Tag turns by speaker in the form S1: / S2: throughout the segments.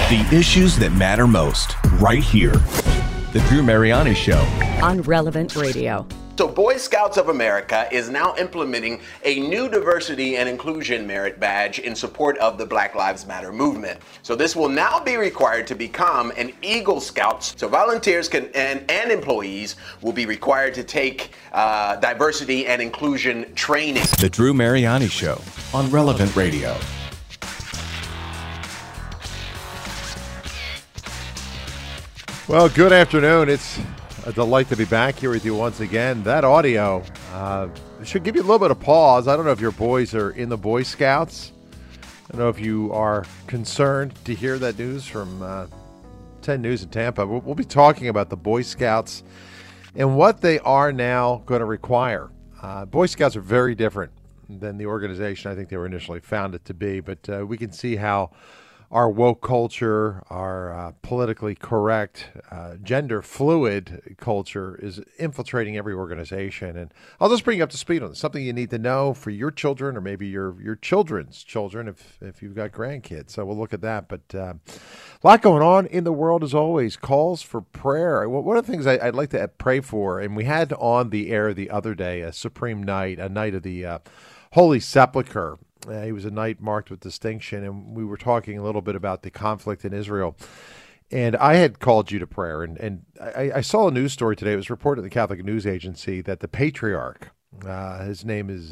S1: The issues that matter most, right here. The Drew Mariani Show.
S2: On Relevant Radio.
S3: So Boy Scouts of America is now implementing a new diversity and inclusion merit badge in support of the Black Lives Matter movement. So this will now be required to become an Eagle Scout. So volunteers and employees will be required to take diversity and inclusion training.
S1: The Drew Mariani Show on Relevant Radio.
S4: Well, good afternoon. It's a delight to be back here with you once again. That audio should give you a little bit of pause. I don't know if your boys are in the Boy Scouts. I don't know if you are concerned to hear that news from 10 News in Tampa. We'll be talking about the Boy Scouts and what they are now going to require. Boy Scouts are very different than the organization I think they were initially founded to be, but we can see how our woke culture, our politically correct, gender fluid culture is infiltrating every organization. And I'll just bring you up to speed on this. Something you need to know for your children or maybe your children's children if you've got grandkids. So we'll look at that. But a lot going on in the world as always. Calls for prayer. One of the things I'd like to pray for, and we had on the air the other day, a Supreme Night, a night of the Holy Sepulchre. He was a night marked with distinction, and we were talking a little bit about the conflict in Israel. And I had called you to prayer, and I saw a news story today. It was reported in the Catholic News Agency that the patriarch, his name is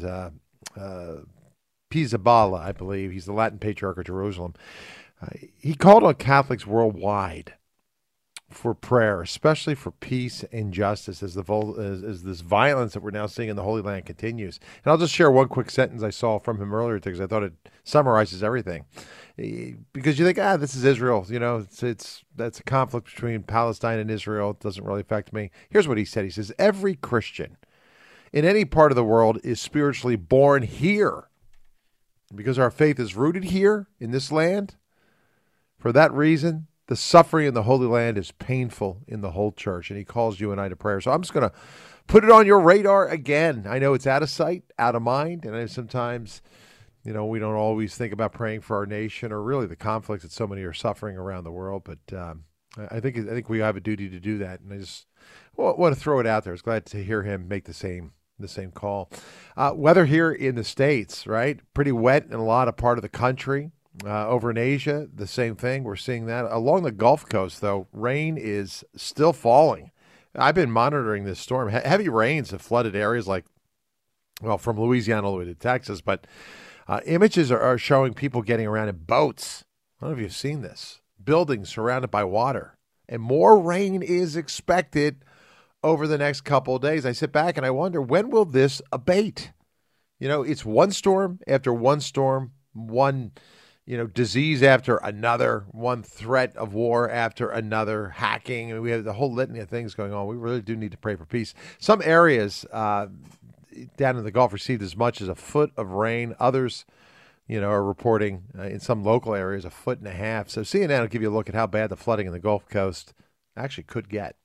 S4: Pizzaballa, I believe. He's the Latin patriarch of Jerusalem. He called on Catholics worldwide for prayer, especially for peace and justice as this violence that we're now seeing in the Holy Land continues. And I'll just share one quick sentence I saw from him earlier because I thought it summarizes everything. Because you think, this is Israel, that's a conflict between Palestine and Israel. It doesn't really affect me. Here's what he said. He says, every Christian in any part of the world is spiritually born here because our faith is rooted here in this land. For that reason, the suffering in the Holy Land is painful in the whole church, and he calls you and I to prayer. So I'm just going to put it on your radar again. I know it's out of sight, out of mind, and I know sometimes, we don't always think about praying for our nation or really the conflicts that so many are suffering around the world. But I think we have a duty to do that, and I just want to throw it out there. I was glad to hear him make the same call. Weather here in the States, right? Pretty wet in a lot of part of the country. Over in Asia, the same thing. We're seeing that. Along the Gulf Coast, though, rain is still falling. I've been monitoring this storm. Heavy rains have flooded areas from Louisiana all the way to Texas. But images are showing people getting around in boats. I don't know if you've seen this. Buildings surrounded by water. And more rain is expected over the next couple of days. I sit back and I wonder, when will this abate? It's one storm after one storm, one disease after another, one threat of war after another, hacking. And we have the whole litany of things going on. We really do need to pray for peace. Some areas down in the Gulf received as much as a foot of rain. Others, are reporting in some local areas 1.5 feet. So CNN will give you a look at how bad the flooding in the Gulf Coast actually could get.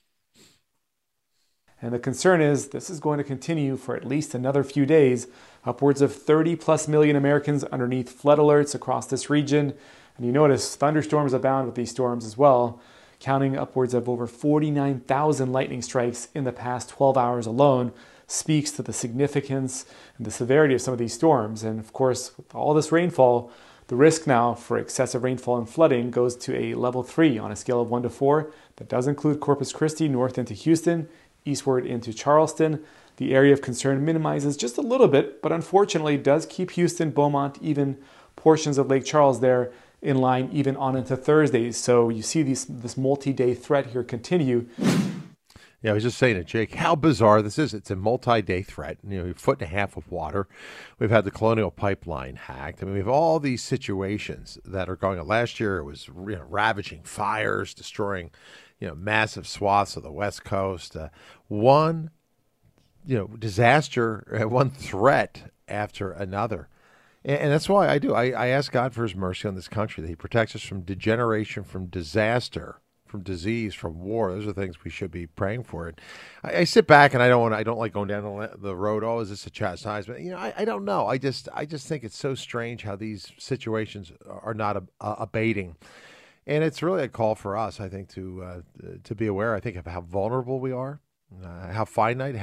S5: And the concern is this is going to continue for at least another few days. Upwards of 30+ million Americans underneath flood alerts across this region. And you notice thunderstorms abound with these storms as well, counting upwards of over 49,000 lightning strikes in the past 12 hours alone speaks to the significance and the severity of some of these storms. And of course, with all this rainfall, the risk now for excessive rainfall and flooding goes to a level 3 on a scale of 1 to 4. That does include Corpus Christi north into Houston, eastward into Charleston. The area of concern minimizes just a little bit, but unfortunately does keep Houston, Beaumont, even portions of Lake Charles there in line even on into Thursdays. So you see this multi-day threat here continue.
S4: Yeah, I was just saying to Jake, how bizarre this is. It's a multi-day threat. 1.5 feet of water. We've had the Colonial Pipeline hacked. I mean, we have all these situations that are going on. Last year, it was ravaging fires, destroying massive swaths of the West Coast. One disaster, one threat after another. And that's why I ask God for his mercy on this country, that he protects us from degeneration, from disaster, from disease, from war. Those are things we should be praying for. And I sit back and I don't like going down the road. Oh, is this a chastisement? I don't know. I just think it's so strange how these situations are not abating. And it's really a call for us, I think, to be aware, I think, of how vulnerable we are, how finite,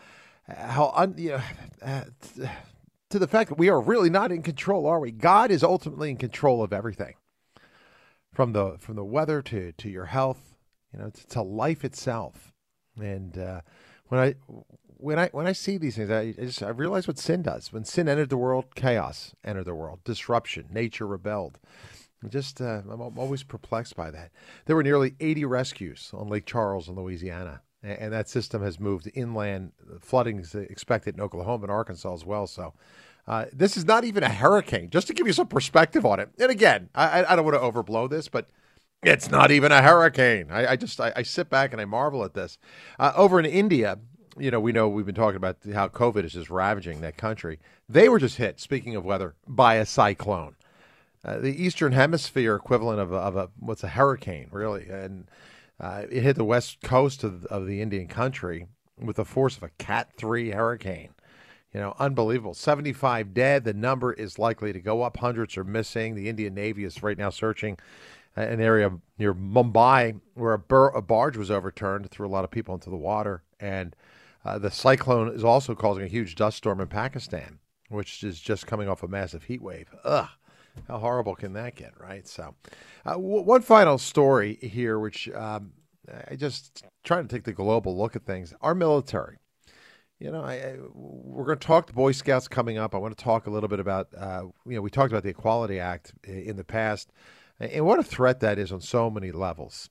S4: to the fact that we are really not in control, are we? God is ultimately in control of everything, from the weather to your health, to life itself. And when I see these things, I realize what sin does. When sin entered the world, chaos entered the world, disruption, nature rebelled. I'm always perplexed by that. There were nearly 80 rescues on Lake Charles in Louisiana, and that system has moved inland. Flooding is expected in Oklahoma and Arkansas as well. So this is not even a hurricane, just to give you some perspective on it. And again, I don't want to overblow this, but it's not even a hurricane. I sit back and I marvel at this. Over in India, we've been talking about how COVID is just ravaging that country. They were just hit, speaking of weather, by a cyclone. The Eastern Hemisphere equivalent of what's a hurricane, really. And it hit the west coast of the Indian country with the force of a Cat 3 hurricane. Unbelievable. 75 dead. The number is likely to go up. Hundreds are missing. The Indian Navy is right now searching an area near Mumbai where a barge was overturned, threw a lot of people into the water. And the cyclone is also causing a huge dust storm in Pakistan, which is just coming off a massive heat wave. Ugh. How horrible can that get, right? So one final story here, which I just trying to take the global look at things. Our military. We're going to talk to Boy Scouts coming up. I want to talk a little bit about, we talked about the Equality Act in the past, and what a threat that is on so many levels.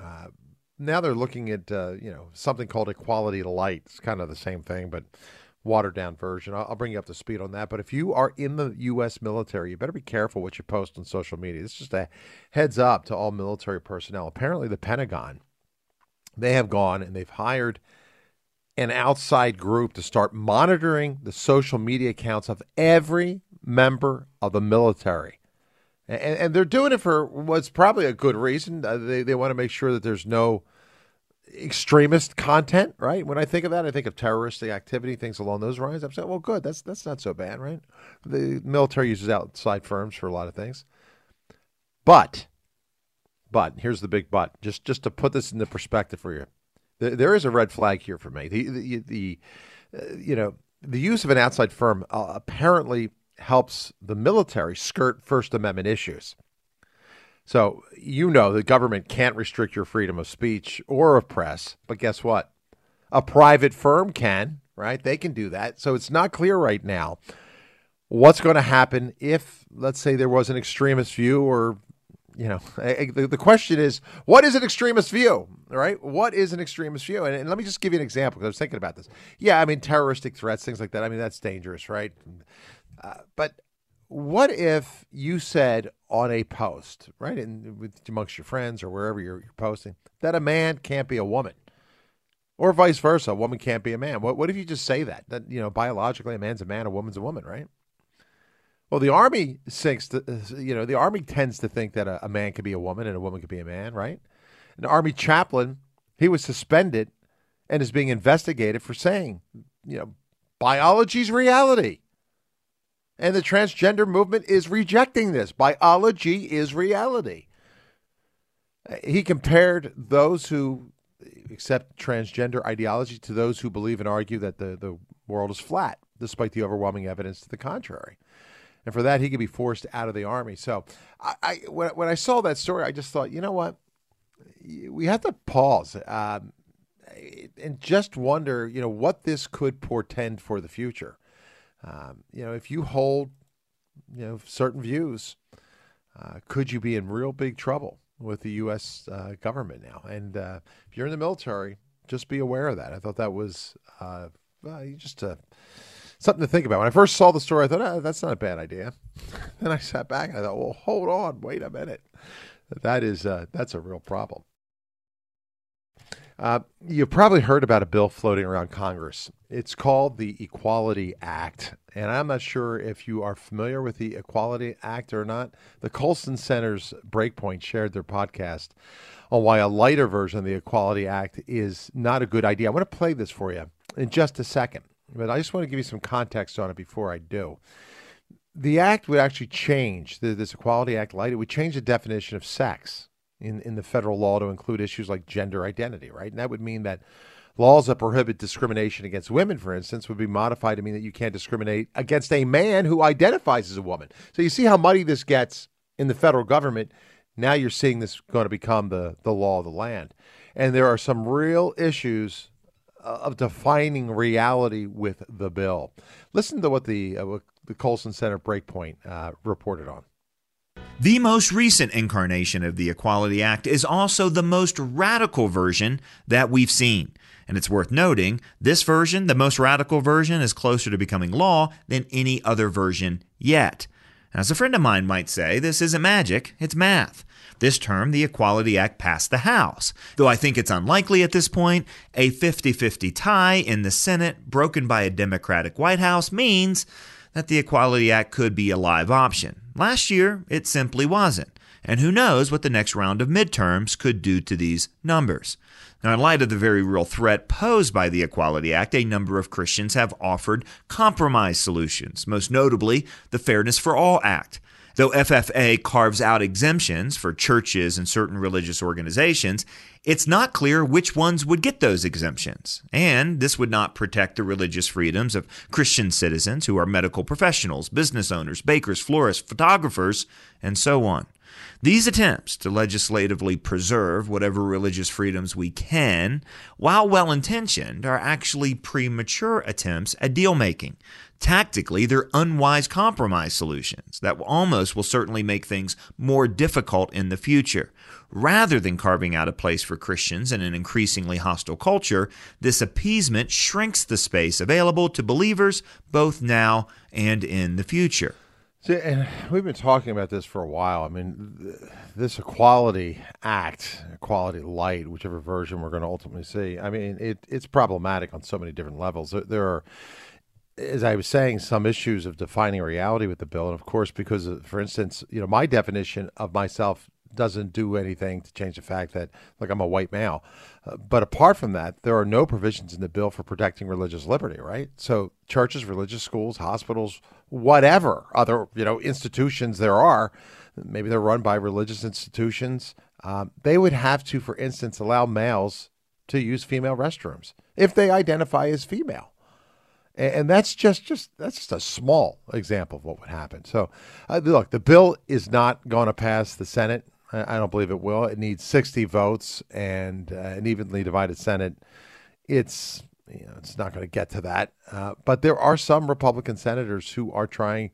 S4: Now they're looking at, something called Equality Light. It's kind of the same thing, but watered down version. I'll bring you up to speed on that. But if you are in the U.S. military, you better be careful what you post on social media. It's just a heads up to all military personnel. Apparently the Pentagon, they have gone and they've hired an outside group to start monitoring the social media accounts of every member of the military. And they're doing it for what's probably a good reason. They want to make sure that there's no extremist content, right? When I think of that, I think of terroristic activity, things along those lines. I'm saying, well, good. That's not so bad, right? The military uses outside firms for a lot of things. But here's the big but. Just to put this into perspective for you, there is a red flag here for me. The use of an outside firm apparently helps the military skirt First Amendment issues. So, the government can't restrict your freedom of speech or of press, but guess what? A private firm can, right? They can do that. So it's not clear right now what's going to happen if, let's say, there was an extremist view or, the question is, what is an extremist view, right? What is an extremist view? And let me just give you an example because I was thinking about this. Yeah, I mean, terroristic threats, things like that. I mean, that's dangerous, right? But what if you said on a post, right, amongst your friends or wherever you're posting, that a man can't be a woman, or vice versa, a woman can't be a man? What if you just say that biologically a man's a man, a woman's a woman, right? Well, the Army the Army tends to think that a man could be a woman and a woman could be a man, right? An Army chaplain, he was suspended and is being investigated for saying, biology's reality. And the transgender movement is rejecting this. Biology is reality. He compared those who accept transgender ideology to those who believe and argue that the world is flat, despite the overwhelming evidence to the contrary. And for that, he could be forced out of the Army. So when I saw that story, I just thought, you know what? We have to pause and just wonder, what this could portend for the future. If you hold, certain views, could you be in real big trouble with the U.S. government now? And if you're in the military, just be aware of that. I thought that was something to think about. When I first saw the story, I thought, that's not a bad idea. Then I sat back and I thought, well, hold on, wait a minute. That's a real problem. You've probably heard about a bill floating around Congress. It's called the Equality Act. And I'm not sure if you are familiar with the Equality Act or not. The Colson Center's Breakpoint shared their podcast on why a lighter version of the Equality Act is not a good idea. I want to play this for you in just a second, but I just want to give you some context on it before I do. The act would actually change, this Equality Act light, it would change the definition of sex. in the federal law to include issues like gender identity, right? And that would mean that laws that prohibit discrimination against women, for instance, would be modified to mean that you can't discriminate against a man who identifies as a woman. So you see how muddy this gets in the federal government. Now you're seeing this going to become the law of the land. And there are some real issues of defining reality with the bill. Listen to what the Colson Center Breakpoint reported on.
S6: The most recent incarnation of the Equality Act is also the most radical version that we've seen. And it's worth noting, this version, the most radical version, is closer to becoming law than any other version yet. As a friend of mine might say, this isn't magic, it's math. This term, the Equality Act passed the House, though I think it's unlikely at this point. A 50-50 tie in the Senate, broken by a Democratic White House, means that the Equality Act could be a live option. Last year, it simply wasn't. And who knows what the next round of midterms could do to these numbers. Now, in light of the very real threat posed by the Equality Act, a number of Christians have offered compromise solutions, most notably the Fairness for All Act. Though FFA carves out exemptions for churches and certain religious organizations, it's not clear which ones would get those exemptions. And this would not protect the religious freedoms of Christian citizens who are medical professionals, business owners, bakers, florists, photographers, and so on. These attempts to legislatively preserve whatever religious freedoms we can, while well-intentioned, are actually premature attempts at deal-making. Tactically, they're unwise compromise solutions that will certainly make things more difficult in the future. Rather than carving out a place for Christians in an increasingly hostile culture, this appeasement shrinks the space available to believers both now and in the future.
S4: See, and we've been talking about this for a while. I mean, this Equality Act, Equality Light, whichever version we're going to ultimately see, I mean, it's problematic on so many different levels. There are, as I was saying, some issues of defining reality with the bill. And of course, because, for instance, my definition of myself doesn't do anything to change the fact that, I'm a white male. But apart from that, there are no provisions in the bill for protecting religious liberty, right? So churches, religious schools, hospitals, whatever other, institutions there are, maybe they're run by religious institutions, they would have to, for instance, allow males to use female restrooms if they identify as female. And that's just a small example of what would happen. So, look, the bill is not going to pass the Senate. I don't believe it will. It needs 60 votes and an evenly divided Senate. It's not going to get to that. But there are some Republican senators who are trying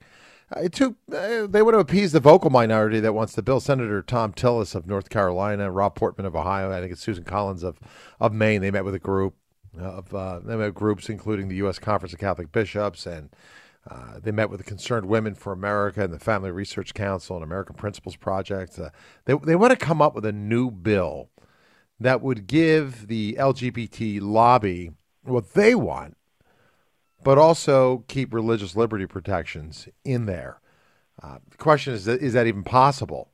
S4: they want to appease the vocal minority that wants the bill. Senator Thom Tillis of North Carolina, Rob Portman of Ohio, I think it's Susan Collins of Maine. They met with a group they met groups including the U.S. Conference of Catholic Bishops, and they met with the Concerned Women for America and the Family Research Council and American Principles Project. They want to come up with a new bill that would give the LGBT lobby what they want, but also keep religious liberty protections in there. The question is that even possible?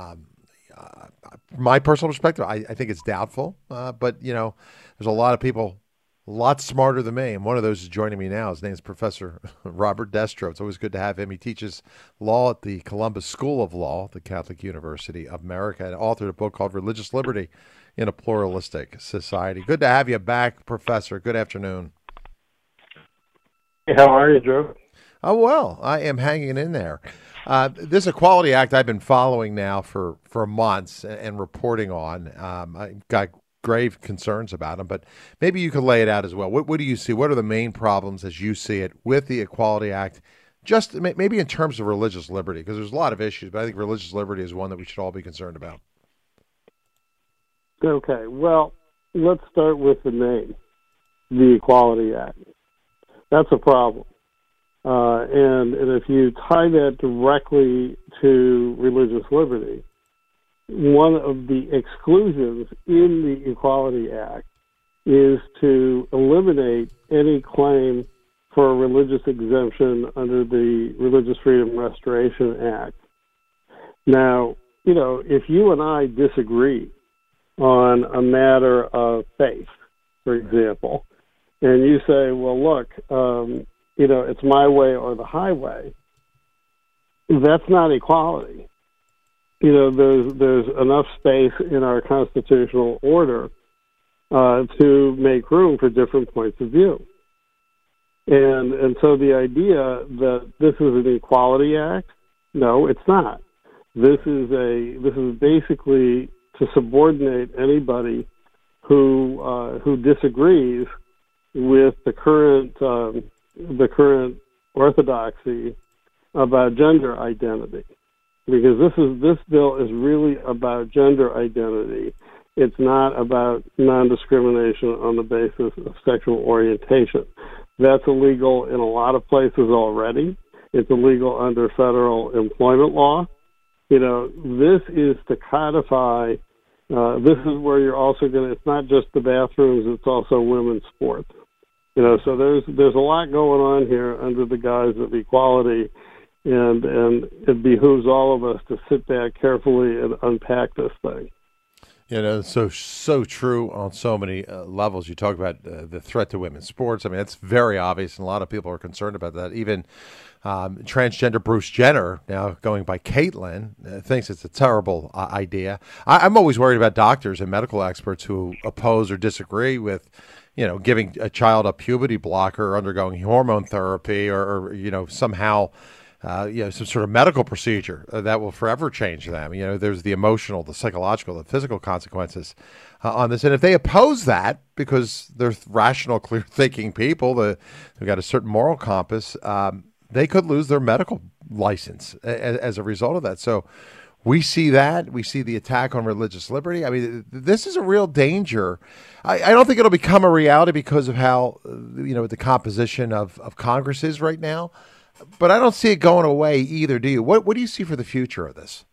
S4: My personal perspective, I think it's doubtful, but, there's a lot of people a lot smarter than me, and one of those is joining me now. His name is Professor Robert Destro. It's always good to have him. He teaches law at the Columbus School of Law, the Catholic University of America, and authored a book called Religious Liberty in a Pluralistic Society. Good to have you back, Professor. Good afternoon.
S7: Hey, how are you, Joe?
S4: Oh, well, I am hanging in there. This Equality Act I've been following now for months and reporting on. I got grave concerns about them, but maybe you could lay it out as well. What do you see? What are the main problems as you see it with the Equality Act, just maybe in terms of religious liberty? Because there's a lot of issues, but I think religious liberty is one that we should all be concerned about.
S7: Okay, well, let's start with the name, the Equality Act. That's a problem. And if you tie that directly to religious liberty, one of the exclusions in the Equality Act is to eliminate any claim for a religious exemption under the Religious Freedom Restoration Act. Now, if you and I disagree on a matter of faith, for example, and you say, well, look, it's my way or the highway, that's not equality. there's enough space in our constitutional order to make room for different points of view. And so the idea that this is an Equality Act, no, it's not. This is basically to subordinate anybody who disagrees with the current orthodoxy about gender identity, because this bill is really about gender identity. It's not about non-discrimination on the basis of sexual orientation. That's illegal in a lot of places already. It's illegal under federal employment law. This is to codify. This is where you're also going to. It's not just the bathrooms; it's also women's sports. So there's a lot going on here under the guise of equality, and it behooves all of us to sit back carefully and unpack this thing.
S4: So true on so many levels. You talk about the threat to women's sports. I mean, it's very obvious, and a lot of people are concerned about that. Even transgender Bruce Jenner, now going by Caitlyn, thinks it's a terrible idea. I'm always worried about doctors and medical experts who oppose or disagree with, giving a child a puberty blocker or undergoing hormone therapy or somehow some sort of medical procedure that will forever change them. There's the emotional, the psychological, the physical consequences on this. And if they oppose that because they're rational, clear-thinking people who've got a certain moral compass, they could lose their medical license as a result of that. So we see that. We see the attack on religious liberty. I mean, this is a real danger. I don't think it'll become a reality because of how, the composition of Congress is right now. But I don't see it going away either, do you? What do you see for the future of this?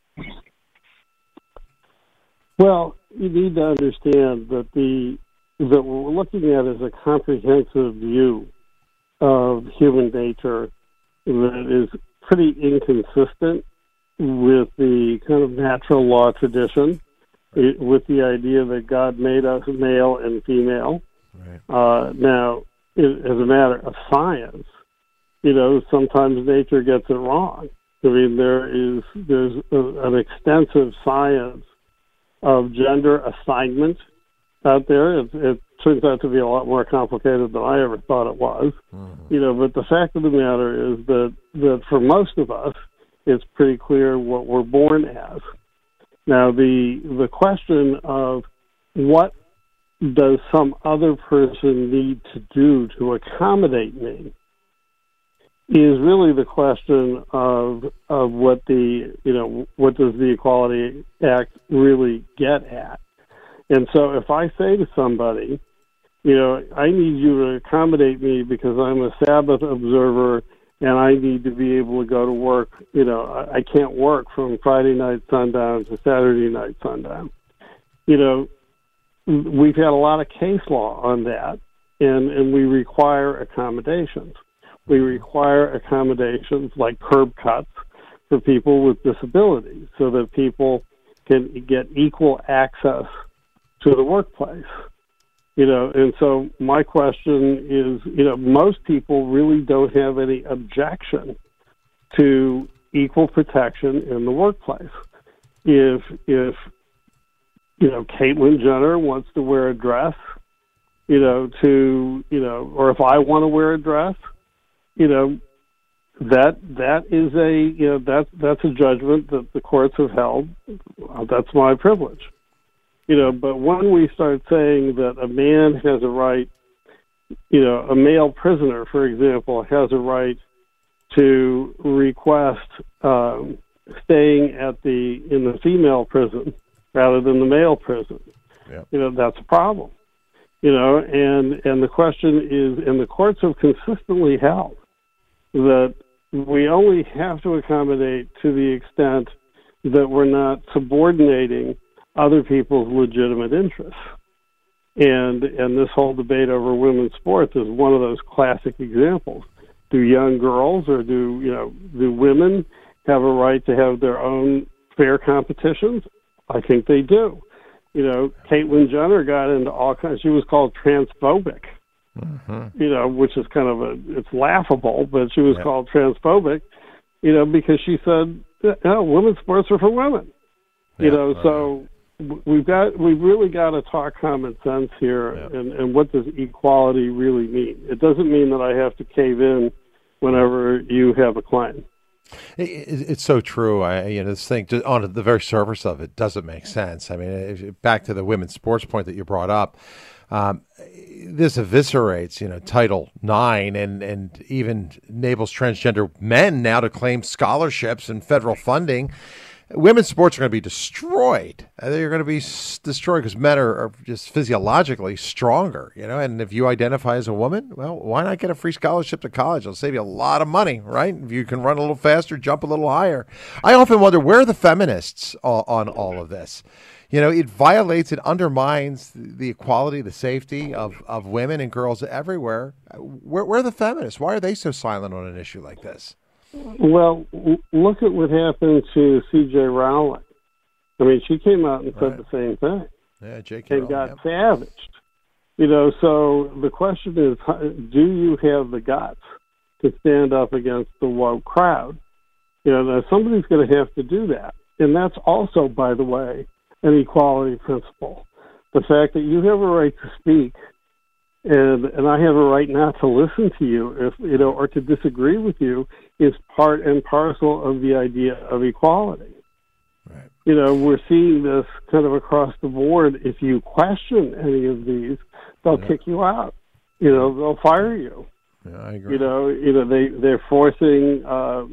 S7: Well, you need to understand that what we're looking at is a comprehensive view of human nature that is pretty inconsistent with the kind of natural law tradition, with the idea that God made us male and female. Right. Now, as a matter of science, sometimes nature gets it wrong. I mean, there's an extensive science of gender assignment out there. It turns out to be a lot more complicated than I ever thought it was. Mm-hmm. But the fact of the matter is that for most of us, it's pretty clear what we're born as. Now, the question of what does some other person need to do to accommodate me is really the question of what what does the Equality Act really get at. And so if I say to somebody, I need you to accommodate me because I'm a Sabbath observer and I need to be able to go to work, I can't work from Friday night sundown to Saturday night sundown. We've had a lot of case law on that, and we require accommodations. We require accommodations like curb cuts for people with disabilities so that people can get equal access to the workplace. And so my question is, most people really don't have any objection to equal protection in the workplace. If Caitlyn Jenner wants to wear a dress, or if I want to wear a dress, that is that's a judgment that the courts have held. That's my privilege. But when we start saying that a man has a right, a male prisoner, for example, has a right to request staying in the female prison rather than the male prison, that's a problem. And the question is, and the courts have consistently held that we only have to accommodate to the extent that we're not subordinating other people's legitimate interests. And this whole debate over women's sports is one of those classic examples. Do young girls or do women have a right to have their own fair competitions? I think they do. Caitlyn Jenner got into all kinds. She was called transphobic, which is kind of it's laughable, but she was called transphobic, because she said, women's sports are for women. So we've really got to talk common sense here, and what does equality really mean? It doesn't mean that I have to cave in whenever you have a claim.
S4: It's so true. This thing on the very surface of it doesn't make sense. I mean, back to the women's sports point that you brought up, this eviscerates, Title IX and even enables transgender men now to claim scholarships and federal funding. Women's sports are going to be destroyed. They're going to be destroyed because men are just physiologically stronger, And if you identify as a woman, well, why not get a free scholarship to college? It'll save you a lot of money, right? If you can run a little faster, jump a little higher. I often wonder, where are the feminists on all of this? It violates, it undermines the equality, the safety of women and girls everywhere. Where are the feminists? Why are they so silent on an issue like this?
S7: Well, look at what happened to C.J. Rowling. I mean, she came out and said the same thing.
S4: Yeah, J.K.
S7: And got savaged. So the question is, do you have the guts to stand up against the woke crowd? Now somebody's going to have to do that. And that's also, by the way, an equality principle. The fact that you have a right to speak and I have a right not to listen to you, or to disagree with you, is part and parcel of the idea of equality.
S4: Right.
S7: We're seeing this kind of across the board. If you question any of these, they'll kick you out. They'll fire you.
S4: Yeah, I agree.
S7: They're forcing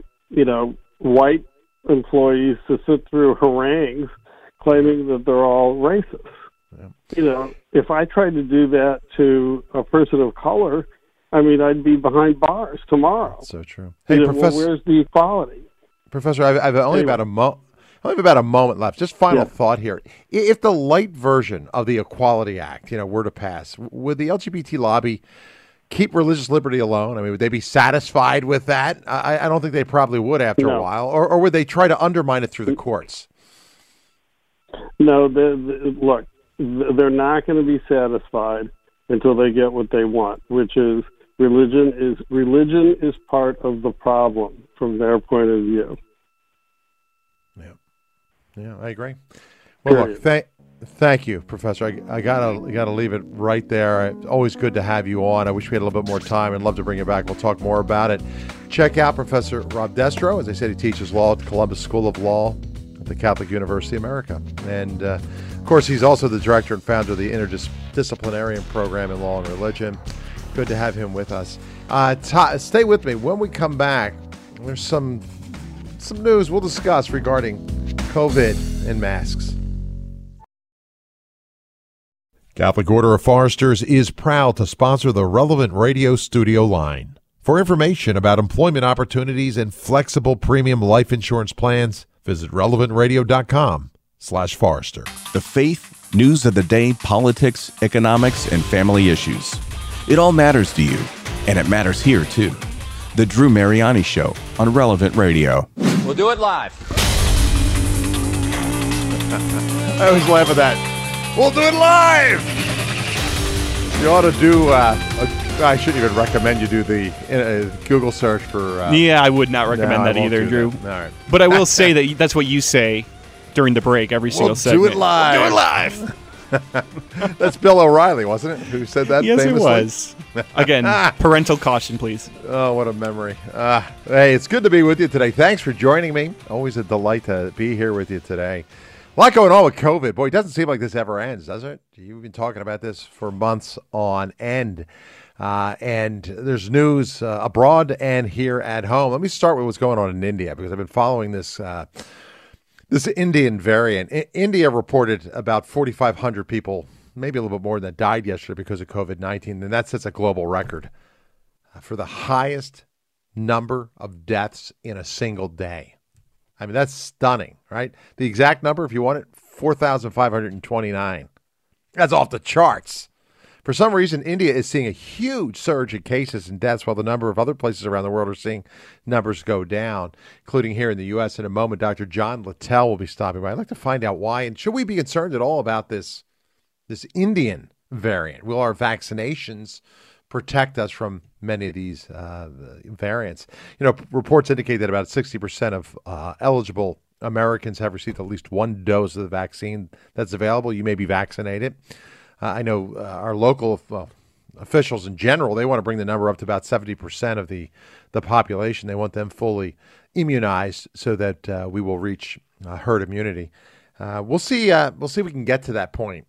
S7: white employees to sit through harangues claiming that they're all racist. Yeah. If I tried to do that to a person of color, I'd be behind bars tomorrow.
S4: That's so true. Hey, Professor,
S7: where's the equality?
S4: Professor, I've only about a moment left. Just final thought here. If the light version of the Equality Act, were to pass, would the LGBT lobby keep religious liberty alone? Would they be satisfied with that? I don't think they probably would after a while. Or would they try to undermine it through the courts?
S7: No, look, they're not going to be satisfied until they get what they want, which is religion is part of the problem from their point of view.
S4: Yeah, I agree. Well, look, thank you, Professor. I gotta leave it right there. Always good to have you on. I wish we had a little bit more time. I'd love to bring you back. We'll talk more about it. Check out Professor Rob Destro. As I said, he teaches law at the Columbus School of Law at the Catholic University of America. And, of course, he's also the director and founder of the Interdisciplinary Program in Law and Religion. Good to have him with us. Stay with me. When we come back, there's some news we'll discuss regarding COVID and masks. Catholic Order of Foresters is proud to sponsor the Relevant Radio studio line. For information about employment opportunities and flexible premium life insurance plans, visit relevantradio.com/Forester.
S1: The faith, news of the day, politics, economics, and family issues. It all matters to you, and it matters here, too. The Drew Mariani Show on Relevant Radio.
S8: We'll do it live.
S4: I always laugh at that. We'll do it live! You ought to do, I shouldn't even recommend you do the Google search for...
S9: yeah, I would not recommend that either, Drew.
S4: All right.
S9: But I will say that that's what you say during the break, every single segment.
S4: Do it live.
S9: We'll do it live.
S4: That's Bill O'Reilly, wasn't it? Who said that
S9: yes,
S4: famously?
S9: Yes, it was. Again, parental caution, please.
S4: Oh, what a memory. Hey, it's good to be with you today. Thanks for joining me. Always a delight to be here with you today. A lot going on with COVID. Boy, it doesn't seem like this ever ends, does it? You've been talking about this for months on end. And there's news abroad and here at home. Let me start with what's going on in India, because I've been following this Indian variant. India reported about 4,500 people, maybe a little bit more, that died yesterday because of COVID-19, and that sets a global record for the highest number of deaths in a single day. I mean, that's stunning, right? The exact number, if you want it, 4,529. That's off the charts. For some reason, India is seeing a huge surge in cases and deaths, while the number of other places around the world are seeing numbers go down, including here in the U.S. In a moment, Dr. John Littell will be stopping by. I'd like to find out why, and should we be concerned at all about this Indian variant? Will our vaccinations protect us from many of these variants? Reports indicate that about 60% of eligible Americans have received at least one dose of the vaccine that's available, you may be vaccinated. I know our local officials in general, they want to bring the number up to about 70% of the population. They want them fully immunized so that we will reach herd immunity. We'll see. We'll see if we can get to that point.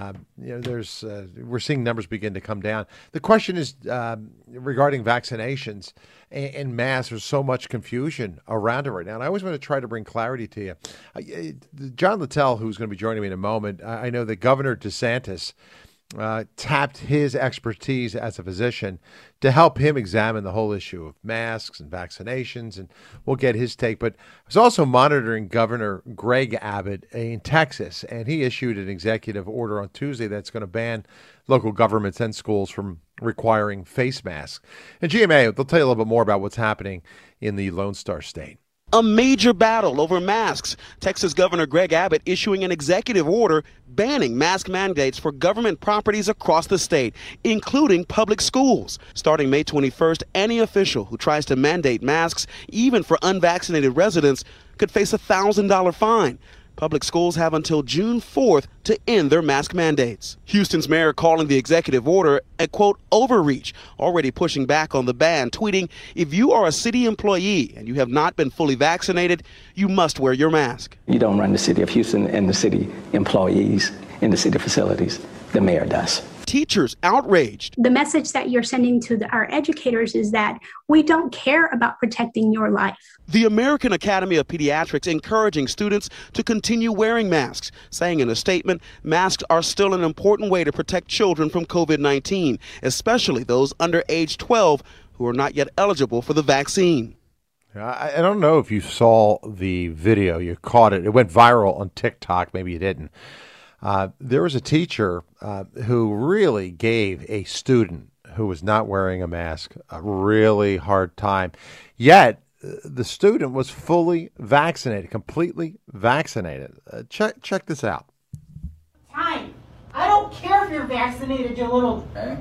S4: We're seeing numbers begin to come down. The question is regarding vaccinations and masks. There's so much confusion around it right now, and I always want to try to bring clarity to you. John Littell, who's going to be joining me in a moment, I know that Governor DeSantis tapped his expertise as a physician to help him examine the whole issue of masks and vaccinations, and we'll get his take. But I was also monitoring Governor Greg Abbott in Texas, and he issued an executive order on Tuesday that's going to ban local governments and schools from requiring face masks. And GMA, they'll tell you a little bit more about what's happening in the Lone Star State.
S8: A major battle over masks. Texas Governor Greg Abbott issuing an executive order banning mask mandates for government properties across the state, including public schools. Starting May 21st, any official who tries to mandate masks, even for unvaccinated residents, could face a $1,000 fine. Public schools have until June 4th to end their mask mandates. Houston's mayor calling the executive order a, quote, overreach, already pushing back on the ban, tweeting, if you are a city employee and you have not been fully vaccinated, you must wear your mask.
S10: You don't run the city of Houston and the city employees in the city facilities. The mayor does.
S8: Teachers outraged.
S11: The message that you're sending to our educators is that we don't care about protecting your life.
S8: The American Academy of Pediatrics encouraging students to continue wearing masks, saying in a statement, masks are still an important way to protect children from COVID-19, especially those under age 12 who are not yet eligible for the vaccine.
S4: I don't know if you saw the video, you caught it. It went viral on TikTok. Maybe you didn't. There was a teacher who really gave a student who was not wearing a mask a really hard time. Yet, the student was fully vaccinated, completely vaccinated. Check this out.
S12: Time. I don't care if you're vaccinated, you little... Okay.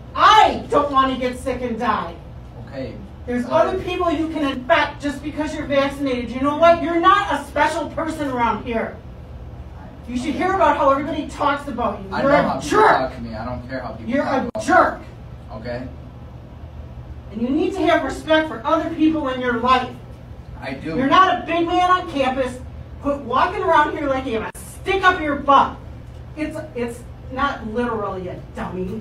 S12: I don't want to get sick and die.
S13: Okay.
S12: There's other people you can infect just because you're vaccinated. You know what? You're not a special person around here. You should hear about how everybody talks about you. You're a jerk.
S13: Talk to me. I don't care how people
S12: You're a jerk.
S13: Okay.
S12: And you need to have respect for other people in your life.
S13: I do.
S12: You're not a big man on campus. Quit walking around here like you have a stick up your butt. It's not literally a dummy.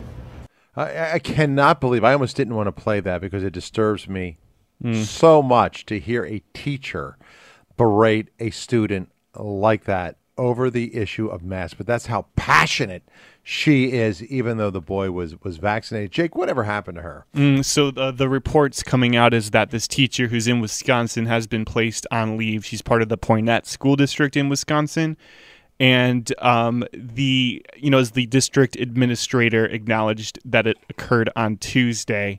S4: I cannot believe, I almost didn't want to play that because it disturbs me so much to hear a teacher berate a student like that over the issue of masks. But that's how passionate she is, even though the boy was vaccinated. Jake, whatever happened to her?
S9: So the reports coming out is that this teacher who's in Wisconsin has been placed on leave. She's part of the Poynette School District in Wisconsin. And as the district administrator acknowledged that it occurred on Tuesday,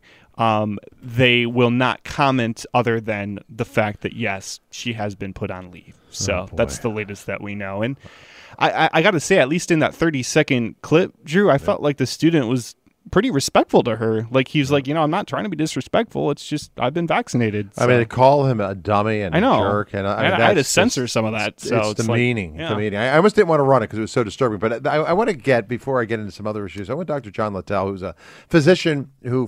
S9: they will not comment other than the fact that, yes, she has been put on leave. So that's the latest that we know. And I got to say, at least in that 30-second clip, Drew, I felt like the student was pretty respectful to her. Like, he was like, I'm not trying to be disrespectful. It's just I've been vaccinated. So.
S4: I mean, to call him a dummy and
S9: a
S4: jerk. And
S9: I had to censor some of that. So
S4: it's demeaning. Like, demeaning. I almost didn't want to run it because it was so disturbing. But I want to get, before I get into some other issues, I want Dr. John Littell, who's a physician who,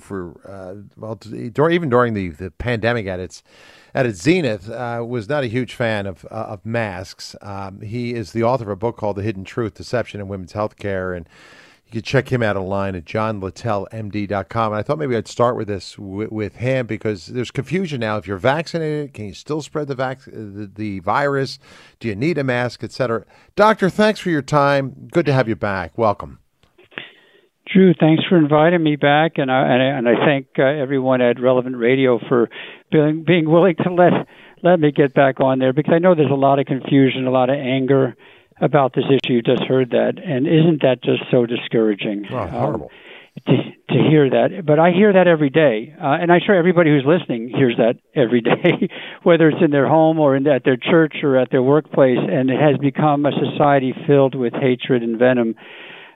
S4: even during the pandemic at its zenith, was not a huge fan of masks. He is the author of a book called The Hidden Truth, Deception in Women's Healthcare, and you can check him out online at johnlittellmd.com. And I thought maybe I'd start with this with him because there's confusion now. If you're vaccinated, can you still spread the virus? Do you need a mask, et cetera? Doctor, thanks for your time. Good to have you back. Welcome.
S14: Drew, thanks for inviting me back, and I thank everyone at Relevant Radio for being willing to let me get back on there, because I know there's a lot of confusion, a lot of anger about this issue. You just heard that, and isn't that just so discouraging?
S4: Oh, horrible.
S14: To hear that. But I hear that every day, and I'm sure everybody who's listening hears that every day, whether it's in their home or at their church or at their workplace, and it has become a society filled with hatred and venom.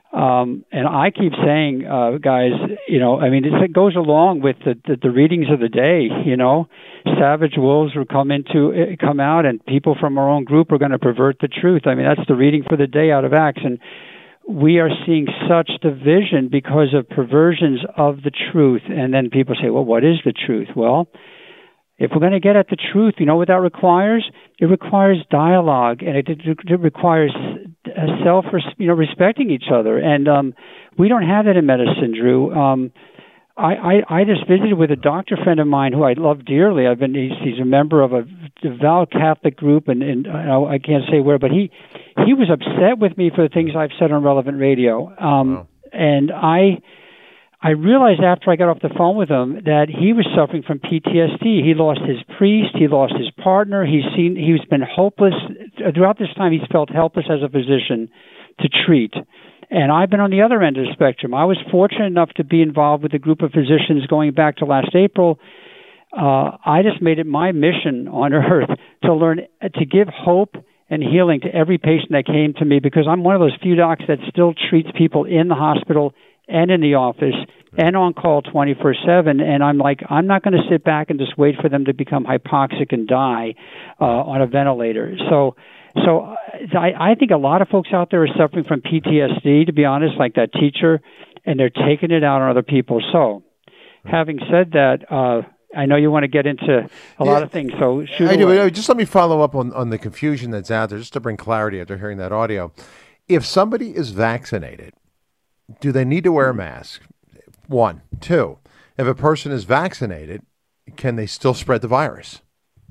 S14: And I keep saying, guys, I mean, it goes along with the readings of the day. Savage wolves will come out, and people from our own group are going to pervert the truth. I mean, that's the reading for the day out of Acts, and we are seeing such division because of perversions of the truth. And then people say, well, what is the truth? Well, if we're going to get at the truth, you know what that requires? It requires dialogue, and it requires respecting each other. And we don't have that in medicine, Drew. I just visited with a doctor friend of mine who I love dearly. He's a member of a devout Catholic group, and I can't say where, but he was upset with me for the things I've said on Relevant Radio.
S4: Wow.
S14: And I realized after I got off the phone with him that he was suffering from PTSD. He lost his priest. He lost his partner. He's been hopeless. Throughout this time, he's felt helpless as a physician to treat. And I've been on the other end of the spectrum. I was fortunate enough to be involved with a group of physicians going back to last April. I just made it my mission on earth to learn to give hope and healing to every patient that came to me, because I'm one of those few docs that still treats people in the hospital and in the office and on call 24/7. And I'm not going to sit back and just wait for them to become hypoxic and die on a ventilator. So I think a lot of folks out there are suffering from PTSD, to be honest, like that teacher, and they're taking it out on other people. So having said that, I know you want to get into a lot of things, so shoot
S4: I
S14: away.
S4: do. Just let me follow up on the confusion that's out there, just to bring clarity after hearing that audio. If somebody is vaccinated, do they need to wear a mask? 1. 2, if a person is vaccinated, can they still spread the virus?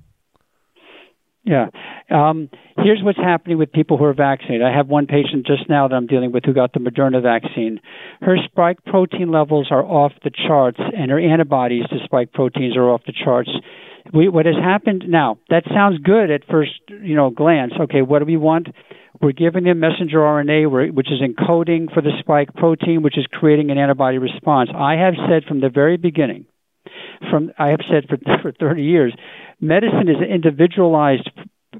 S14: Yeah. Here's what's happening with people who are vaccinated. I have one patient just now that I'm dealing with who got the Moderna vaccine. Her spike protein levels are off the charts, and her antibodies to spike proteins are off the charts. What has happened now, that sounds good at first, glance. Okay, what do we want? We're giving them messenger RNA, which is encoding for the spike protein, which is creating an antibody response. I have said from the very beginning, for 30 years, medicine is an individualized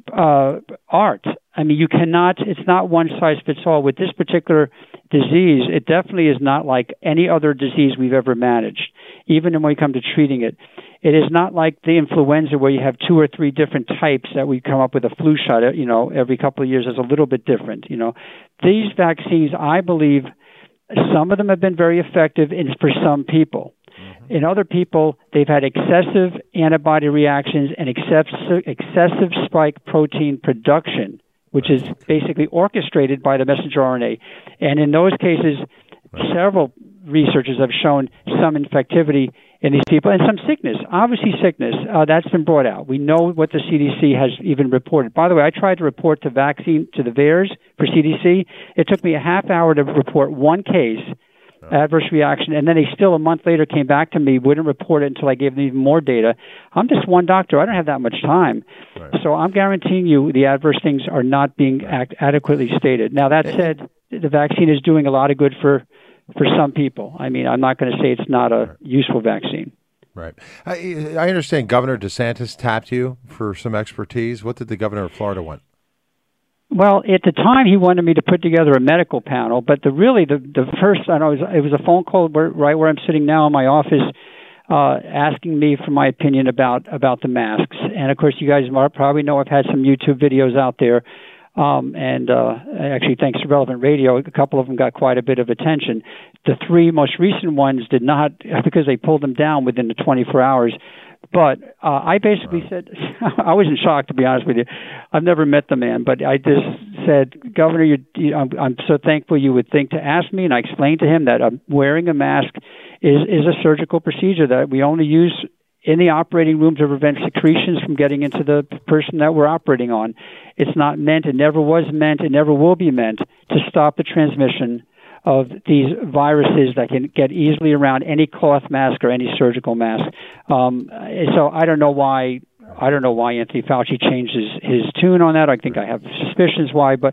S14: art. I mean, it's not one size fits all. With this particular disease, it definitely is not like any other disease we've ever managed, even when we come to treating it. It is not like the influenza where you have 2 or 3 different types that we come up with a flu shot, every couple of years is a little bit different. These vaccines, I believe, some of them have been very effective for some people. In other people, they've had excessive antibody reactions and excessive spike protein production, which is basically orchestrated by the messenger RNA. And in those cases, several researchers have shown some infectivity in these people and some sickness. Obviously sickness, that's been brought out. We know what the CDC has even reported. By the way, I tried to report the vaccine to the VAERS for CDC. It took me a half hour to report one case, adverse reaction, and then they still a month later came back to me, wouldn't report it until I gave them even more data. I'm just one doctor. I don't have that much time. Right. So I'm guaranteeing you the adverse things are not being adequately stated. Now, that said, the vaccine is doing a lot of good for some people. I mean, I'm not going to say it's not a useful vaccine.
S4: Right. I understand Governor DeSantis tapped you for some expertise. What did the governor of Florida want?
S14: Well, at the time, he wanted me to put together a medical panel, but the first, I know it was a phone call right where I'm sitting now in my office, asking me for my opinion about the masks. And of course, you guys probably know I've had some YouTube videos out there. Actually, thanks to Relevant Radio, a couple of them got quite a bit of attention. The 3 most recent ones did not, because they pulled them down within the 24 hours. But I basically said, I was in shock, to be honest with you. I've never met the man, but I just said, Governor, I'm so thankful you would think to ask me. And I explained to him that wearing a mask is a surgical procedure that we only use in the operating room to prevent secretions from getting into the person that we're operating on. It's not meant, it never was meant, it never will be meant to stop the transmission of these viruses that can get easily around any cloth mask or any surgical mask. So I don't know why Anthony Fauci changed his tune on that. I think I have suspicions why, but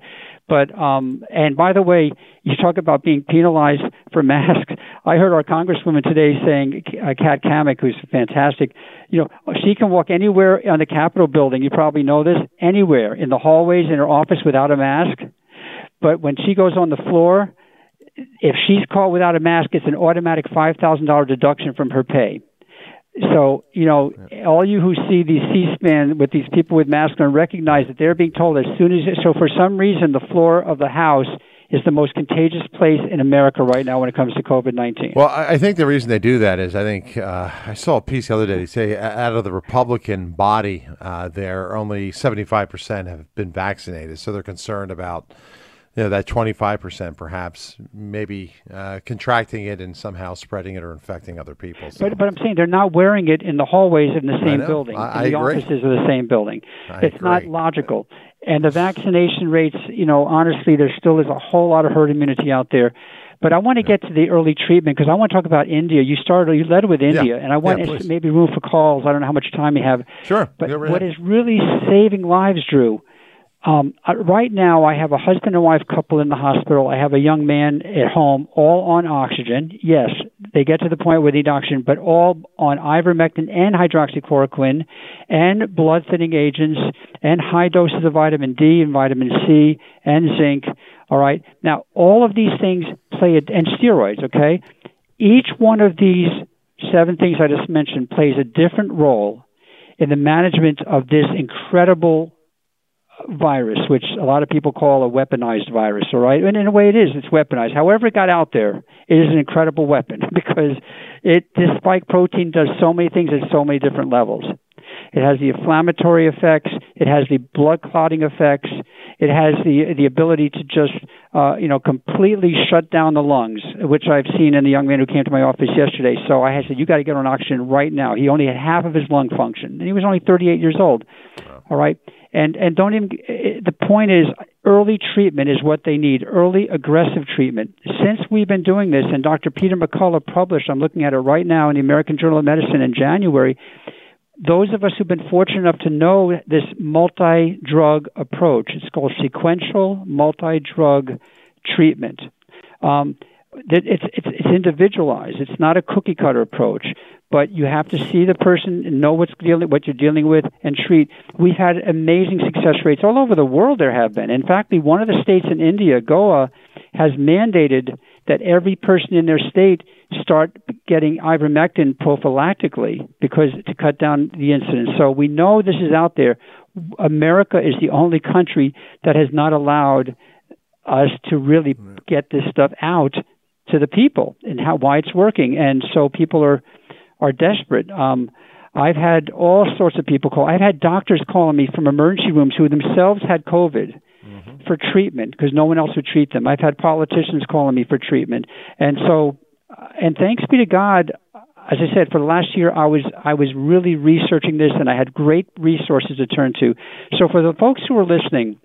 S14: and by the way, you talk about being penalized for masks. I heard our Congresswoman today saying, Kat Kamek, who's fantastic, she can walk anywhere on the Capitol building. You probably know this, anywhere in the hallways in her office without a mask. But when she goes on the floor, if she's caught without a mask, it's an automatic $5,000 deduction from her pay. So, all you who see these C-SPAN with these people with masks on recognize that they're being told as soon as, so for some reason, the floor of the House is the most contagious place in America right now when it comes to COVID-19.
S4: Well, I think the reason they do that is I saw a piece the other day. They say out of the Republican body, there only 75% have been vaccinated. So they're concerned about that 25% perhaps maybe contracting it and somehow spreading it or infecting other people. So.
S14: But I'm saying they're not wearing it in the hallways in the same building, in the
S4: agree.
S14: offices of the same building. It's
S4: agree.
S14: not logical. And the vaccination rates, honestly, there still is a whole lot of herd immunity out there. But I want to get to the early treatment because I want to talk about India. You led with India, and I want maybe room for calls. I don't know how much time you have.
S4: Sure.
S14: But what is really saving lives, Drew, right now, I have a husband and wife couple in the hospital. I have a young man at home, all on oxygen. Yes, they get to the point where they need oxygen, but all on ivermectin and hydroxychloroquine and blood-thinning agents and high doses of vitamin D and vitamin C and zinc. All right. Now, all of these things and steroids, okay? Each one of these 7 things I just mentioned plays a different role in the management of this incredible virus, which a lot of people call a weaponized virus, all right? And in a way it is, it's weaponized. However it got out there, it is an incredible weapon because this spike protein does so many things at so many different levels. It has the inflammatory effects, it has the blood clotting effects, it has the ability to just completely shut down the lungs, which I've seen in the young man who came to my office yesterday. So I said, you got to get on oxygen right now. He only had half of his lung function, and he was only 38 years old. All right. And don't even, the point is early treatment is what they need, early aggressive treatment. Since we've been doing this, and Dr. Peter McCullough published, I'm looking at it right now in the American Journal of Medicine in January, those of us who've been fortunate enough to know this multi-drug approach, it's called sequential multi-drug treatment. It's individualized. It's not a cookie-cutter approach. But you have to see the person and know what you're dealing with and treat. We've had amazing success rates all over the world. There have been. In fact, one of the states in India, Goa, has mandated that every person in their state start getting ivermectin prophylactically because to cut down the incidence. So we know this is out there. America is the only country that has not allowed us to really get this stuff out to the people and why it's working. And so people are desperate. I've had all sorts of people call. I've had doctors calling me from emergency rooms who themselves had COVID for treatment because no one else would treat them. I've had politicians calling me for treatment. And so, and thanks be to God, as I said, for the last year, I was really researching this and I had great resources to turn to. So for the folks who are listening,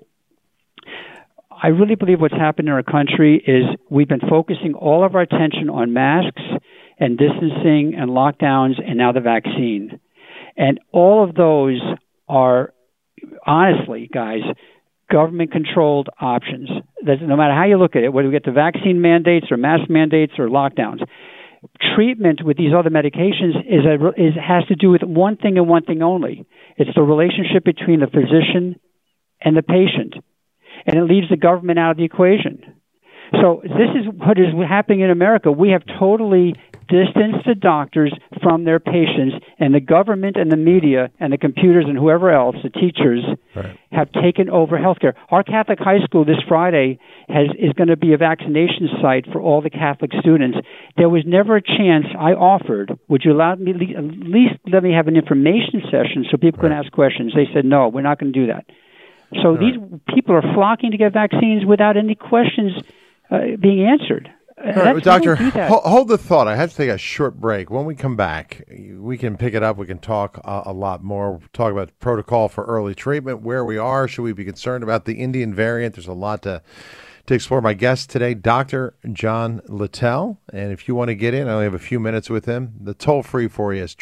S14: I really believe what's happened in our country is we've been focusing all of our attention on masks and distancing and lockdowns and now the vaccine. And all of those are, honestly, guys, government-controlled options. That no matter how you look at it, whether we get the vaccine mandates or mask mandates or lockdowns, treatment with these other medications has to do with one thing and one thing only. It's the relationship between the physician and the patient. And it leaves the government out of the equation. So this is what is happening in America. We have totally distanced the doctors from their patients, and the government and the media and the computers and whoever else, the teachers, have taken over healthcare. Our Catholic high school this Friday is going to be a vaccination site for all the Catholic students. There was never a chance I offered, would you allow me, at least let me have an information session so people can ask questions. They said, no, we're not going to do that. So these people are flocking to get vaccines without any questions being answered.
S4: Doctor, hold the thought. I have to take a short break. When we come back, we can pick it up. We can talk a lot more. We'll talk about protocol for early treatment, where we are. Should we be concerned about the Indian variant? There's a lot to explore. My guest today, Dr. John Littell. And if you want to get in, I only have a few minutes with him. The toll-free for you is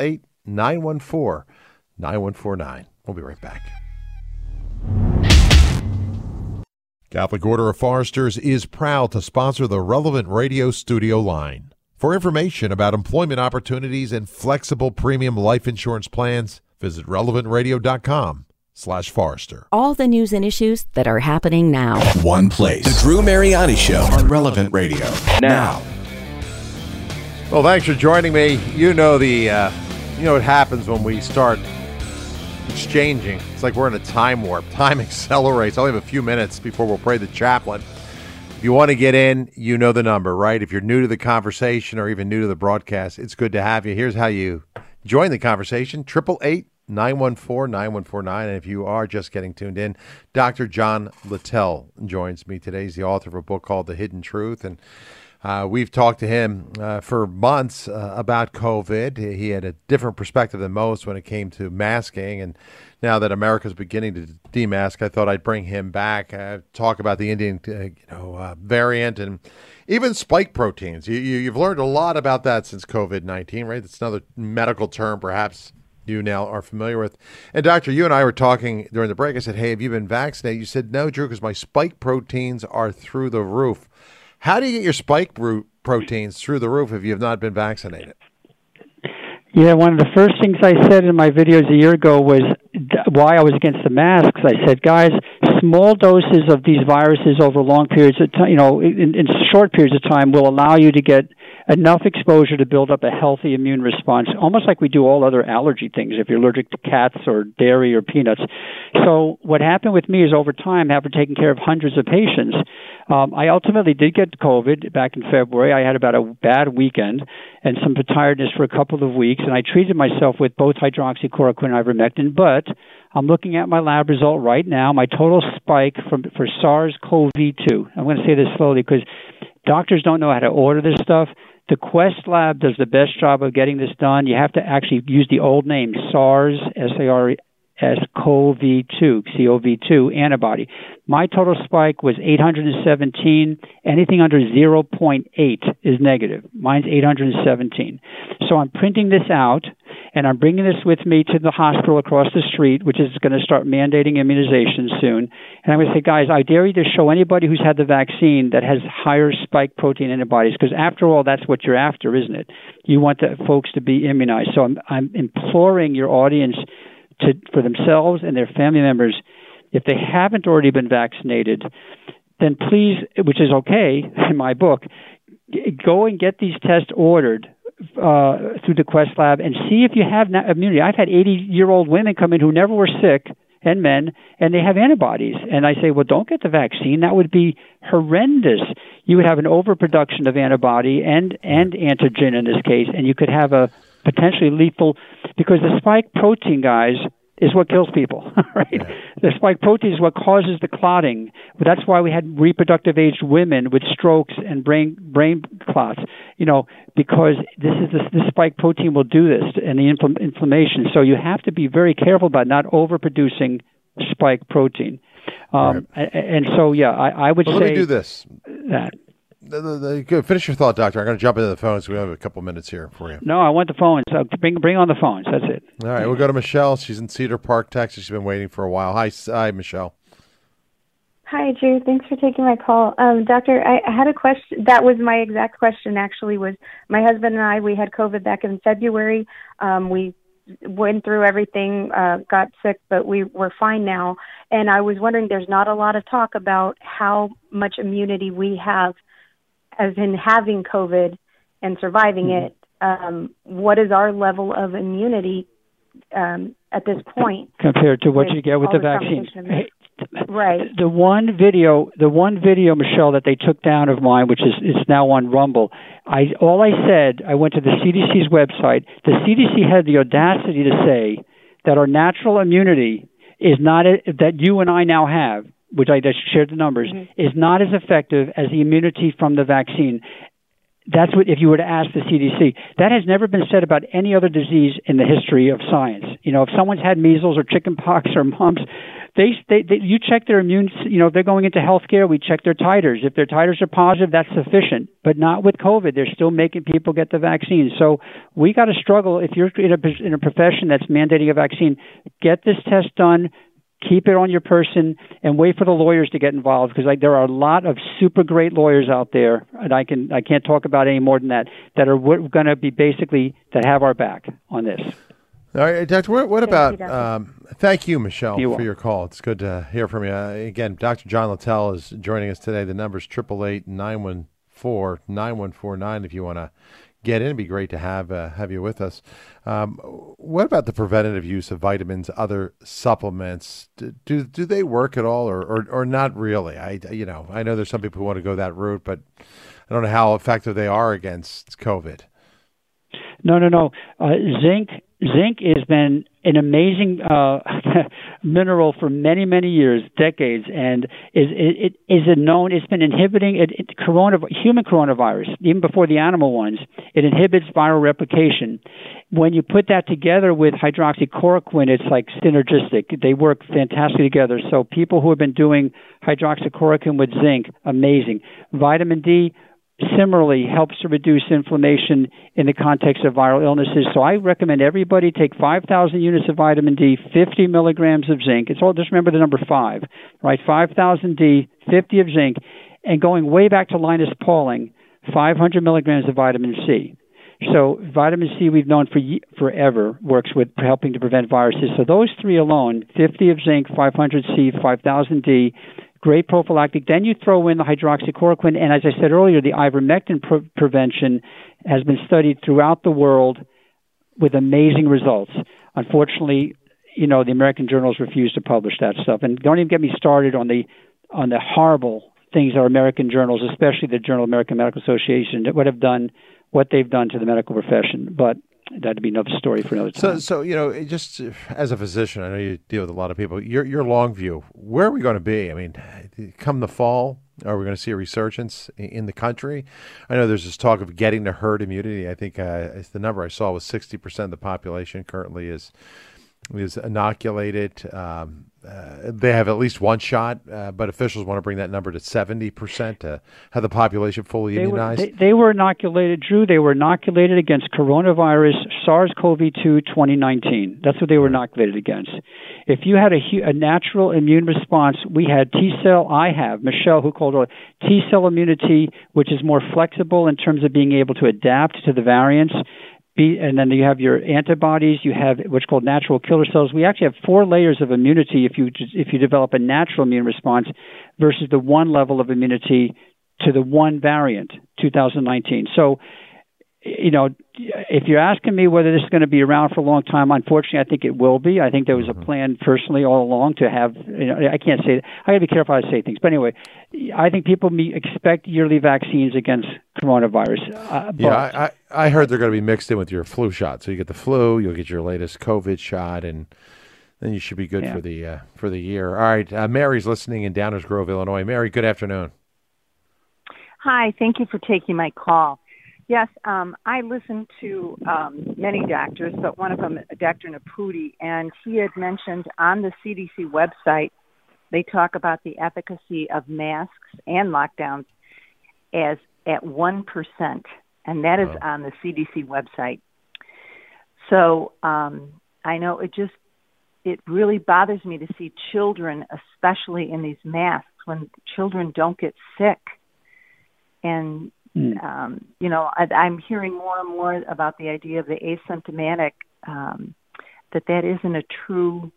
S4: 888-914-9149. We'll be right back. Catholic Order of Foresters is proud to sponsor the Relevant Radio studio line. For information about employment opportunities and flexible premium life insurance plans, visit relevantradio.com.
S15: Forrester.
S2: All the news and issues that are happening now.
S1: One place. The Drew Mariani Show on Relevant Radio. Now.
S4: Well, thanks for joining me. You know what happens when we start exchanging. It's like we're in a time warp. Time accelerates. I only have a few minutes before we'll pray the chaplain. If you want to get in, you know the number, right? If you're new to the conversation or even new to the broadcast, it's good to have you. Here's how you join the conversation. 888-914-9149. And if you are just getting tuned in, Dr. John Littell joins me today. He's the author of a book called The Hidden Truth. And we've talked to him for months about COVID. He had a different perspective than most when it came to masking. And now that America's beginning to demask, I thought I'd bring him back, talk about the Indian variant and even spike proteins. You've learned a lot about that since COVID-19, right? That's another medical term perhaps you now are familiar with. And Doctor, you and I were talking during the break. I said, hey, have you been vaccinated? You said, no, Drew, because my spike proteins are through the roof. How do you get your spike proteins through the roof if you have not been vaccinated?
S14: Yeah, one of the first things I said in my videos a year ago was why I was against the masks. I said, guys, small doses of these viruses over long periods of time, in short periods of time, will allow you to get enough exposure to build up a healthy immune response, almost like we do all other allergy things if you're allergic to cats or dairy or peanuts. So what happened with me is over time, after taking care of hundreds of patients, I ultimately did get COVID back in February. I had about a bad weekend and some tiredness for a couple of weeks, and I treated myself with both hydroxychloroquine and ivermectin, but I'm looking at my lab result right now. My total spike for SARS-CoV-2. I'm going to say this slowly because doctors don't know how to order this stuff. The Quest lab does the best job of getting this done. You have to actually use the old name, SARS, SARS-CoV-2, CoV-2 antibody. My total spike was 817. Anything under 0.8 is negative. Mine's 817. So I'm printing this out, and I'm bringing this with me to the hospital across the street, which is going to start mandating immunization soon. And I'm going to say, guys, I dare you to show anybody who's had the vaccine that has higher spike protein antibodies, because after all, that's what you're after, isn't it? You want the folks to be immunized. So I'm imploring your audience for themselves and their family members, if they haven't already been vaccinated, then please, which is okay in my book, go and get these tests ordered through the Quest lab and see if you have immunity. I've had 80-year-old women come in who never were sick, and men, and they have antibodies. And I say, well, don't get the vaccine. That would be horrendous. You would have an overproduction of antibody and antigen in this case, and you could have a potentially lethal, because the spike protein, guys, is what kills people, right? Yeah. The spike protein is what causes the clotting. But that's why we had reproductive aged women with strokes and brain clots, because this spike protein will do this and the inflammation. So you have to be very careful about not overproducing spike protein. Right. And so, I would say...
S4: Let me do this.
S14: That.
S4: Finish your thought, Doctor. I'm going to jump into the phones. We have a couple minutes here for you.
S14: No, I want the phones. Bring on the phones. That's it.
S4: All right, we'll go to Michelle. She's in Cedar Park, Texas. She's been waiting for a while. Hi, Michelle.
S16: Hi, Drew. Thanks for taking my call. Doctor, I had a question. That was my exact question, actually, was my husband and I, we had COVID back in February. We went through everything, got sick, but we're fine now. And I was wondering, there's not a lot of talk about how much immunity we have as in having COVID and surviving it. What is our level of immunity at this point
S14: compared to what you get with the vaccine?
S16: Right.
S14: The one video, Michelle, that they took down of mine, which is now on Rumble. I went to the CDC's website. The CDC had the audacity to say that our natural immunity is not that you and I now have, which I just shared the numbers, is not as effective as the immunity from the vaccine. That's what, if you were to ask the CDC, that has never been said about any other disease in the history of science. If someone's had measles or chickenpox or mumps, you check their immune, they're going into healthcare, we check their titers. If their titers are positive, that's sufficient, but not with COVID. They're still making people get the vaccine. So we got to struggle. If you're in a profession that's mandating a vaccine, get this test done, keep it on your person, and wait for the lawyers to get involved, because there are a lot of super great lawyers out there, and I can't talk about any more than that are going to be basically that have our back on this.
S4: All right, Doctor, what about,
S16: Doctor.
S4: Thank you, Michelle,
S14: You're
S4: for your call. It's good to hear from you. Again, Dr. John Littell is joining us today. The number's 888-914-9149 if you want to get in. It'd be great to have you with us. What about the preventative use of vitamins, other supplements? Do they work at all or not really? I know there's some people who want to go that route, but I don't know how effective they are against COVID.
S14: No. Zinc has been an amazing mineral for many, many years, decades, and it's been inhibiting human coronavirus, even before the animal ones. It inhibits viral replication. When you put that together with hydroxychloroquine, it's like synergistic. They work fantastically together. So people who have been doing hydroxychloroquine with zinc, amazing. Vitamin D, similarly helps to reduce inflammation in the context of viral illnesses. So I recommend everybody take 5,000 units of vitamin D, 50 milligrams of zinc. It's all, just remember the number 5, right? 5,000 D, 50 of zinc, and going way back to Linus Pauling, 500 milligrams of vitamin C. So vitamin C we've known forever works with helping to prevent viruses. So those three alone, 50 of zinc, 500 C, 5,000 D, great prophylactic. Then you throw in the hydroxychloroquine, and as I said earlier, the ivermectin prevention has been studied throughout the world with amazing results. Unfortunately, the American journals refuse to publish that stuff, and don't even get me started on the horrible things our American journals, especially the Journal of American Medical Association, that would have done what they've done to the medical profession. But that'd be another story for another time.
S4: So just as a physician, I know you deal with a lot of people. Your long view, where are we going to be? I mean, come the fall, are we going to see a resurgence in the country? I know there's this talk of getting to herd immunity. I think the number I saw was 60% of the population currently is inoculated. They have at least one shot, but officials want to bring that number to 70% to have the population fully immunized.
S14: They were inoculated, Drew. They were inoculated against coronavirus SARS-CoV-2 2019. That's what they were inoculated against. If you had a natural immune response, we had T-cell. I have Michelle, who called it T-cell immunity, which is more flexible in terms of being able to adapt to the variants. And then you have your antibodies. You have what's called natural killer cells. We actually have 4 layers of immunity if you develop a natural immune response versus the 1 level of immunity to the 1 variant, 2019. So, if you're asking me whether this is going to be around for a long time, unfortunately, I think it will be. I think there was a plan personally all along to have, I can't say, I got to be careful how I say things. But anyway, I think people expect yearly vaccines against coronavirus.
S4: I heard they're going to be mixed in with your flu shot. So you get the flu, you'll get your latest COVID shot, and then you should be good for the year. All right, Mary's listening in Downers Grove, Illinois. Mary, good afternoon.
S15: Hi, thank you for taking my call. Yes, I listened to many doctors, but one of them, Dr. Naputi, and he had mentioned on the CDC website, they talk about the efficacy of masks and lockdowns as at 1%, and that is on the CDC website. So I know it really bothers me to see children, especially in these masks, when children don't get sick. And I'm hearing more and more about the idea of the asymptomatic, that isn't a true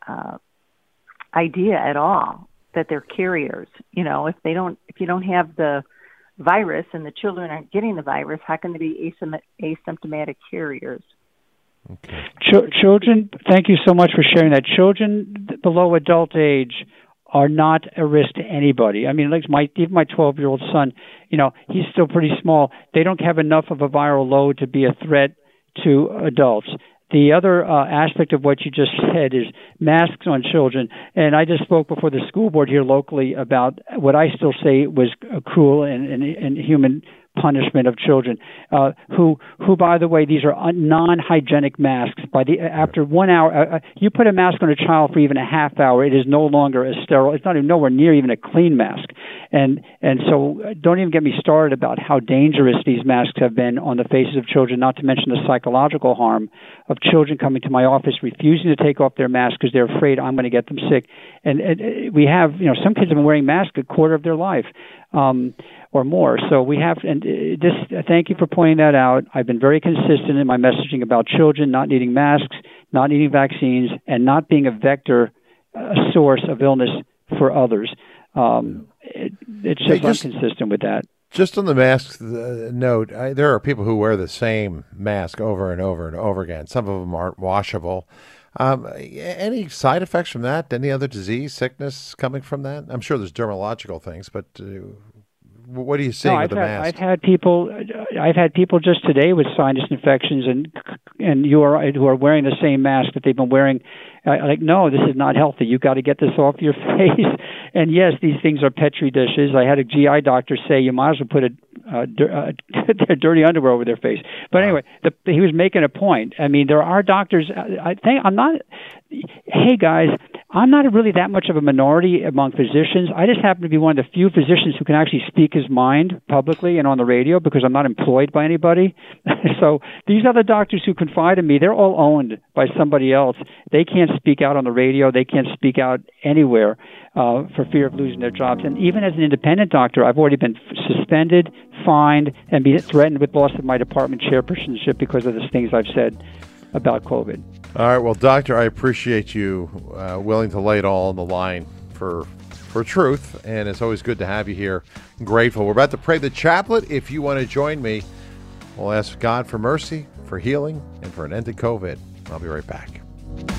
S15: idea at all, that they're carriers. If you don't have the virus and the children aren't getting the virus, how can they be asymptomatic carriers?
S4: Okay.
S14: Children, thank you so much for sharing that. Children below adult age are not a risk to anybody. I mean, like even my 12-year-old son, he's still pretty small. They don't have enough of a viral load to be a threat to adults. The other aspect of what you just said is masks on children. And I just spoke before the school board here locally about what I still say was a cruel and human punishment of children, who by the way, these are non-hygienic masks. After 1 hour, you put a mask on a child for even a half hour, it is no longer a sterile. It's not even nowhere near even a clean mask. And so don't even get me started about how dangerous these masks have been on the faces of children, not to mention the psychological harm of children coming to my office refusing to take off their masks because they're afraid I'm going to get them sick. And we have, some kids have been wearing masks a quarter of their life. Or more. So we have, and thank you for pointing that out. I've been very consistent in my messaging about children not needing masks, not needing vaccines, and not being a vector, a source of illness for others. It's just inconsistent with that.
S4: Just on the masks note, there are people who wear the same mask over and over and over again. Some of them aren't washable. Any side effects from that? Any other disease, sickness coming from that? I'm sure there's dermatological things, but what are you seeing with the mask? I've had people just today with sinus infections and who are wearing the same mask that they've been wearing. Like, no, this is not healthy. You've got to get this off your face. And yes, these things are Petri dishes. I had a GI doctor say you might as well put dirty underwear over their face. But anyway, he was making a point. I mean, there are doctors. Hey guys, I'm not really that much of a minority among physicians. I just happen to be one of the few physicians who can actually speak his mind publicly and on the radio because I'm not employed by anybody. So these other doctors who confide in me, they're all owned by somebody else. They can't speak out on the radio. They can't speak out anywhere for fear of losing their jobs. And even as an independent doctor, I've already been suspended, fined, and been threatened with loss of my department chairpersonship because of the things I've said about COVID. All right. Well, Doctor, I appreciate you willing to lay it all on the line for truth, and it's always good to have you here. I'm grateful. We're about to pray the chaplet. If you want to join me, we'll ask God for mercy, for healing, and for an end to COVID. I'll be right back.